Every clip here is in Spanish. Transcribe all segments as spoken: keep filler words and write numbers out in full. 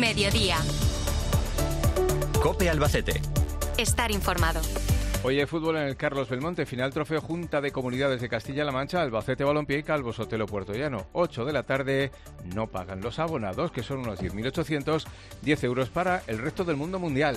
Mediodía. COPE Albacete. Estar informado. Hoy hay fútbol en el Carlos Belmonte, final trofeo Junta de Comunidades de Castilla-La Mancha, Albacete Balompié y Calvo Sotelo Puertollano. ocho de la tarde, no pagan los abonados, que son unos diez mil ochocientos, diez euros para el resto del mundo mundial.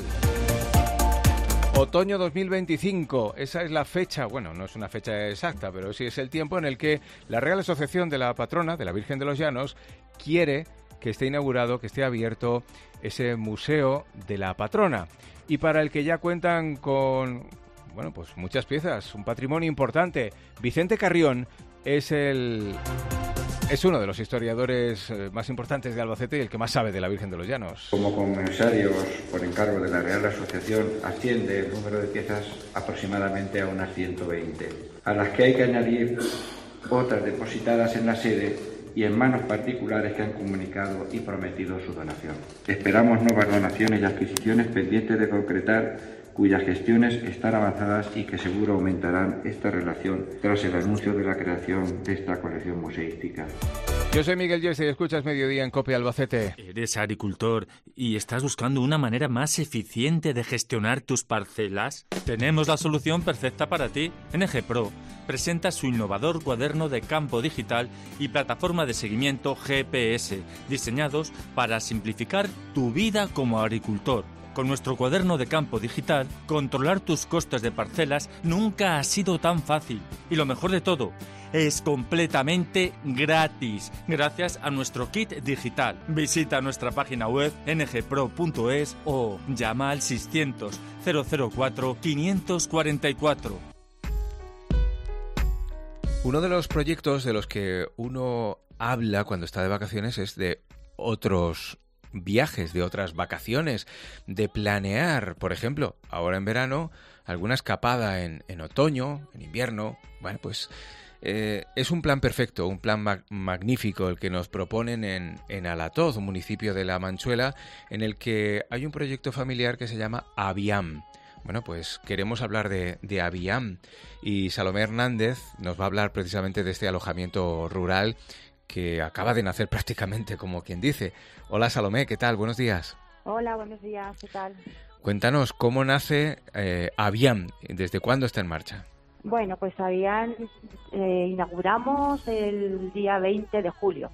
Otoño dos mil veinticinco, esa es la fecha, bueno, no es una fecha exacta, pero sí es el tiempo en el que la Real Asociación de la Patrona, de la Virgen de los Llanos, quiere que esté inaugurado, que esté abierto ese museo de la patrona, y para el que ya cuentan con, bueno, pues muchas piezas, un patrimonio importante. Vicente Carrión es el es uno de los historiadores más importantes de Albacete y el que más sabe de la Virgen de los Llanos. Como comisarios por encargo de la Real Asociación asciende el número de piezas aproximadamente a unas ciento veinte, a las que hay que añadir otras depositadas en la sede y en manos particulares que han comunicado y prometido su donación. Esperamos nuevas donaciones y adquisiciones pendientes de concretar, cuyas gestiones están avanzadas y que seguro aumentarán esta relación tras el anuncio de la creación de esta colección museística. Yo soy Miguel Yese y escuchas Mediodía en COPE Albacete. ¿Eres agricultor y estás buscando una manera más eficiente de gestionar tus parcelas? Tenemos la solución perfecta para ti. N G Pro presenta su innovador cuaderno de campo digital y plataforma de seguimiento G P S, diseñados para simplificar tu vida como agricultor. Con nuestro cuaderno de campo digital, controlar tus costes de parcelas nunca ha sido tan fácil. Y lo mejor de todo, es completamente gratis, gracias a nuestro kit digital. Visita nuestra página web ene ge pro punto es o llama al seiscientos, cero cero cuatro, quinientos cuarenta y cuatro. Uno de los proyectos de los que uno habla cuando está de vacaciones es de otros viajes, de otras vacaciones, de planear, por ejemplo, ahora en verano, alguna escapada en, en otoño, en invierno. Bueno, pues eh, es un plan perfecto, un plan mag- magnífico el que nos proponen en, en Alatoz, un municipio de La Manchuela, en el que hay un proyecto familiar que se llama Aviam. Bueno, pues queremos hablar de, de Aviam y Salomé Hernández nos va a hablar precisamente de este alojamiento rural que acaba de nacer prácticamente, como quien dice. Hola Salomé, ¿qué tal? Buenos días. Hola, buenos días, ¿qué tal? Cuéntanos, ¿cómo nace eh, Aviam? ¿Desde cuándo está en marcha? Bueno, pues Aviam eh, inauguramos el día veinte de julio.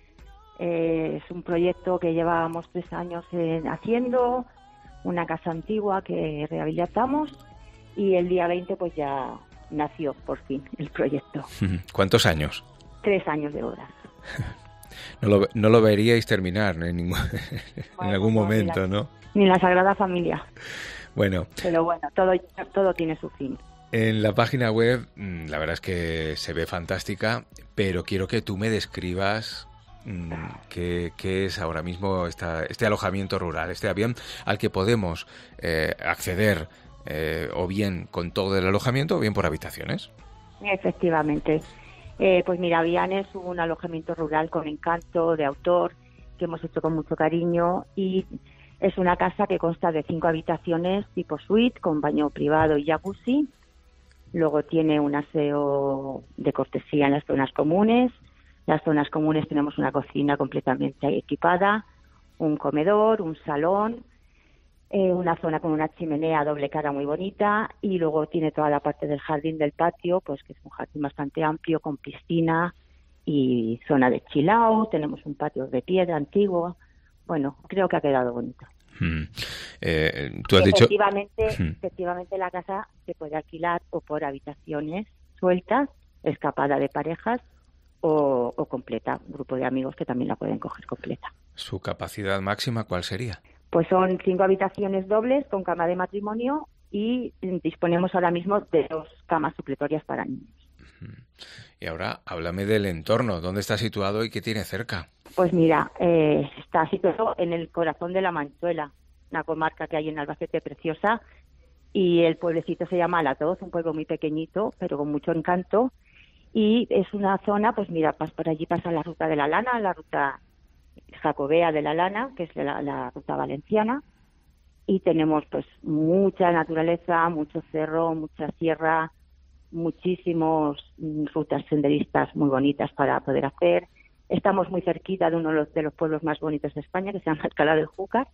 Eh, es un proyecto que llevábamos tres años eh, haciendo, una casa antigua que rehabilitamos y el día veinte pues ya nació por fin el proyecto. ¿Cuántos años? Tres años de obra. No lo, no lo veríais terminar en, ningún, en bueno, algún momento, ni la, ¿no? Ni la Sagrada Familia. Bueno. Pero bueno, todo, todo tiene su fin. En la página web, la verdad es que se ve fantástica, pero quiero que tú me describas mmm, qué, qué es ahora mismo esta, este alojamiento rural, este Aviam al que podemos eh, acceder eh, o bien con todo el alojamiento o bien por habitaciones. Efectivamente. Eh, pues mira, Aviam es un alojamiento rural con encanto, de autor, que hemos hecho con mucho cariño y es una casa que consta de cinco habitaciones tipo suite con baño privado y jacuzzi. Luego tiene un aseo de cortesía en las zonas comunes. Las zonas comunes tenemos una cocina completamente equipada, un comedor, un salón, eh, una zona con una chimenea a doble cara muy bonita y luego tiene toda la parte del jardín del patio, pues que es un jardín bastante amplio con piscina y zona de chill out. Tenemos un patio de piedra antiguo. Bueno, creo que ha quedado bonito. Hmm. Eh, tú has efectivamente, dicho... efectivamente la casa se puede alquilar o por habitaciones sueltas, escapada de parejas o, o completa, un grupo de amigos que también la pueden coger completa. ¿Su capacidad máxima cuál sería? Pues son cinco habitaciones dobles con cama de matrimonio y disponemos ahora mismo de dos camas supletorias para niños. Y ahora háblame del entorno, ¿dónde está situado y qué tiene cerca? Pues mira, eh, está situado en el corazón de La Manchuela, una comarca que hay en Albacete preciosa, y el pueblecito se llama Alatoz, un pueblo muy pequeñito, pero con mucho encanto, y es una zona, pues mira, por allí pasa la ruta de la lana, la ruta jacobea de la lana, que es la, la ruta valenciana, y tenemos pues mucha naturaleza, mucho cerro, mucha sierra, muchísimos rutas senderistas muy bonitas para poder hacer. Estamos muy cerquita de uno de los, de los pueblos más bonitos de España, que se llama Alcalá del Júcar.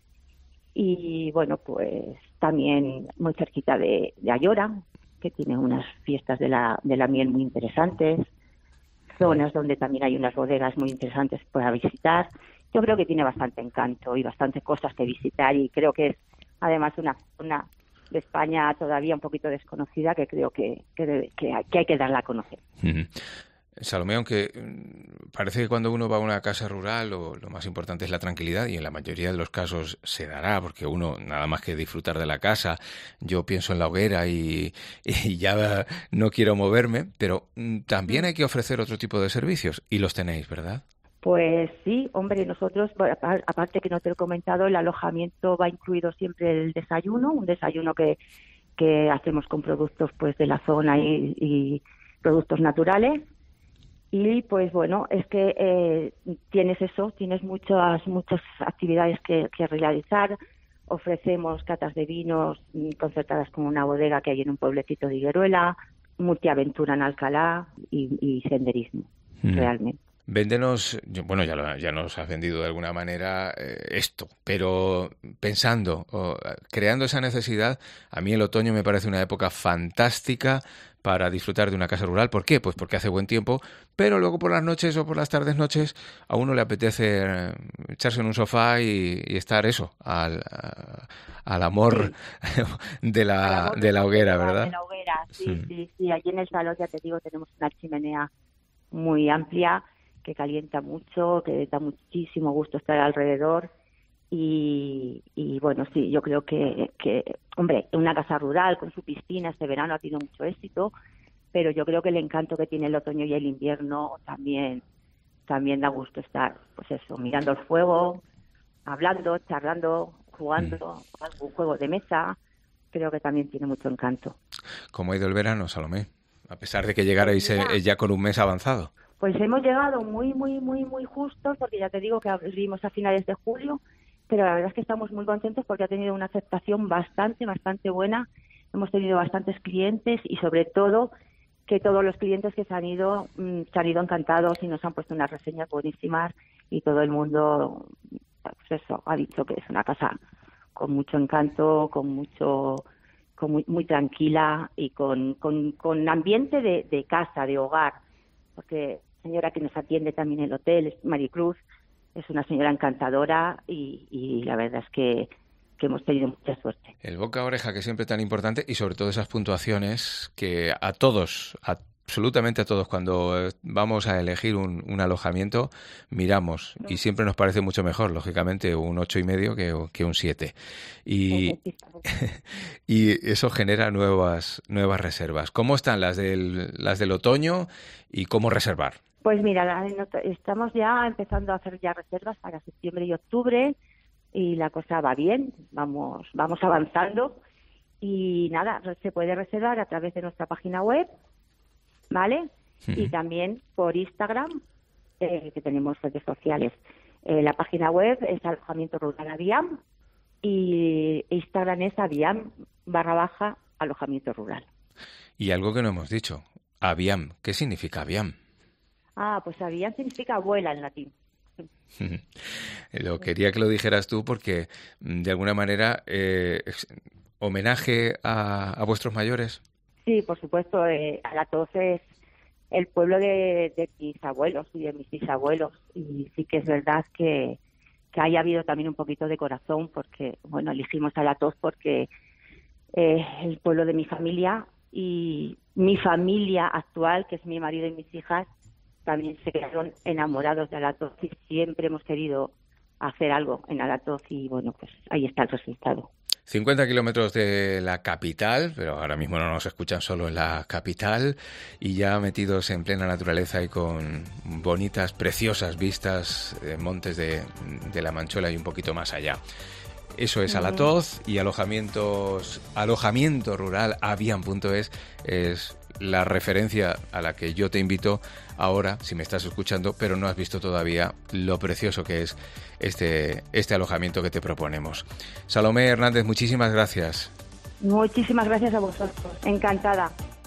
Y bueno, pues también muy cerquita de, de Ayora, que tiene unas fiestas de la, de la miel muy interesantes, zonas donde también hay unas bodegas muy interesantes para visitar. Yo creo que tiene bastante encanto y bastantes cosas que visitar, y creo que es además una zona de España todavía un poquito desconocida que creo que, que, debe, que, hay, que hay que darla a conocer. Uh-huh. Salomé, aunque parece que cuando uno va a una casa rural lo, lo más importante es la tranquilidad, y en la mayoría de los casos se dará, porque uno nada más que disfrutar de la casa, yo pienso en la hoguera y, y ya no quiero moverme, pero también hay que ofrecer otro tipo de servicios, y los tenéis, ¿verdad? Pues sí, hombre, nosotros, aparte que no te lo he comentado, el alojamiento va incluido siempre el desayuno, un desayuno que, que hacemos con productos pues de la zona y, y productos naturales. Y pues bueno, es que eh, tienes eso, tienes muchas muchas actividades que, que realizar. Ofrecemos catas de vinos concertadas con una bodega que hay en un pueblecito de Higueruela, multiaventura en Alcalá y, y senderismo, mm. realmente. Véndenos, bueno, ya, lo, ya nos has vendido de alguna manera eh, esto, pero pensando, o, creando esa necesidad, a mí el otoño me parece una época fantástica para disfrutar de una casa rural. ¿Por qué? Pues porque hace buen tiempo, pero luego por las noches o por las tardes noches a uno le apetece echarse en un sofá y, y estar eso, al, a, al amor sí. de la amor de la hoguera, ¿verdad? De la hoguera, sí, sí, sí, sí. Allí en el salón, ya te digo, tenemos una chimenea muy amplia que calienta mucho, que da muchísimo gusto estar alrededor. Y, y bueno, sí, yo creo que, que, hombre, una casa rural con su piscina este verano ha tenido mucho éxito, pero yo creo que el encanto que tiene el otoño y el invierno también, también da gusto estar, pues eso, mirando el fuego, hablando, charlando, jugando, mm. algún juego de mesa, creo que también tiene mucho encanto. ¿Cómo ha ido el verano, Salomé? A pesar de que llegarais pues ya con un mes avanzado. Pues hemos llegado muy, muy, muy, muy justos, porque ya te digo que abrimos a finales de julio, pero la verdad es que estamos muy contentos porque ha tenido una aceptación bastante, bastante buena. Hemos tenido bastantes clientes y sobre todo que todos los clientes que se han ido, mmm, se han ido encantados y nos han puesto unas reseñas buenísimas, y todo el mundo, pues eso, ha dicho que es una casa con mucho encanto, con mucho, con muy, muy tranquila y con, con, con ambiente de, de casa, de hogar, porque la señora que nos atiende también en el hotel es Maricruz. Es una señora encantadora y, y la verdad es que, que hemos tenido mucha suerte. El boca a oreja, que es siempre tan importante, y sobre todo esas puntuaciones que a todos, a, absolutamente a todos, cuando vamos a elegir un, un alojamiento, miramos y siempre nos parece mucho mejor, lógicamente, un ocho y medio que, que un siete. Y, y eso genera nuevas, nuevas reservas. ¿Cómo están las del, las del otoño y cómo reservar? Pues mira, estamos ya empezando a hacer ya reservas para septiembre y octubre y la cosa va bien, vamos vamos avanzando y nada, se puede reservar a través de nuestra página web, ¿vale? Uh-huh. Y también por Instagram, eh, que tenemos redes sociales. Eh, la página web es Alojamiento Rural Aviam y Instagram es Aviam barra baja Alojamiento Rural. Y algo que no hemos dicho, Aviam, ¿qué significa Aviam? Ah, pues Aviam significa abuela en latín. Lo quería que lo dijeras tú porque, de alguna manera, eh, homenaje a, a vuestros mayores. Sí, por supuesto. Eh, Alatoz es el pueblo de, de mis abuelos y de mis bisabuelos. Y sí que es verdad que, que haya habido también un poquito de corazón porque, bueno, elegimos Alatoz porque eh, el pueblo de mi familia y mi familia actual, que es mi marido y mis hijas, también se quedaron enamorados de Alatoz y siempre hemos querido hacer algo en Alatoz y bueno, pues ahí está el resultado. cincuenta kilómetros de la capital, pero ahora mismo no nos escuchan solo en la capital y ya metidos en plena naturaleza y con bonitas, preciosas vistas de montes de, de la Manchuela y un poquito más allá. Eso es Alatoz y alojamientos, alojamiento rural aviam punto es es la referencia a la que yo te invito ahora, si me estás escuchando, pero no has visto todavía lo precioso que es este, este alojamiento que te proponemos. Salomé Hernández, muchísimas gracias. Muchísimas gracias a vosotros. Encantada.